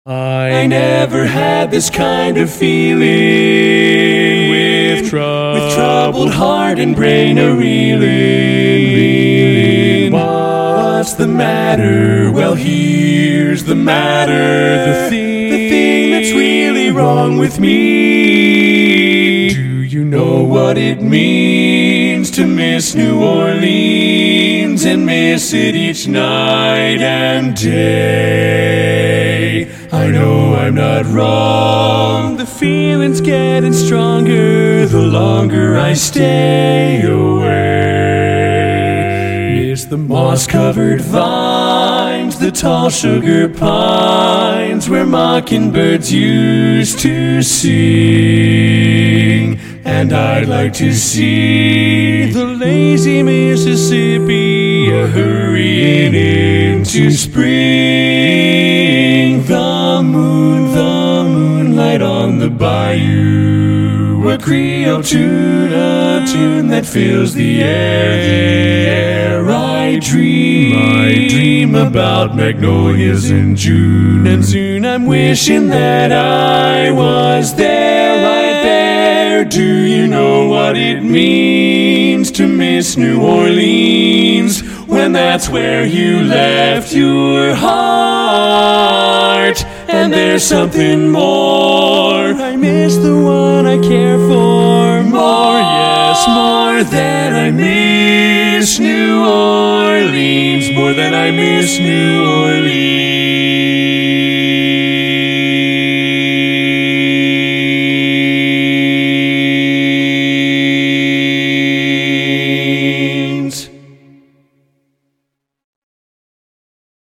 I never had this kind of feeling with troubled heart and brain a-reeling. What's the matter? Well, here's the matter. The thing that's really wrong with me. Do you know what it means to miss New Orleans and miss it each night and day? I know I'm not wrong. The feeling's getting stronger the longer I stay away. Miss the moss-covered vines, the tall sugar pines, where mockingbirds used to sing. And I'd like to see the lazy Mississippi hurrying into spring. The moonlight on the bayou, a Creole tune, a tune that fills the air. I dream about magnolias in June, and soon I'm wishing that I was there, right there. Do you know what it means to miss New Orleans, when that's where you left your heart? And there's something more. I miss the one I care for more, yes, more than I miss New Orleans, more than I miss New Orleans.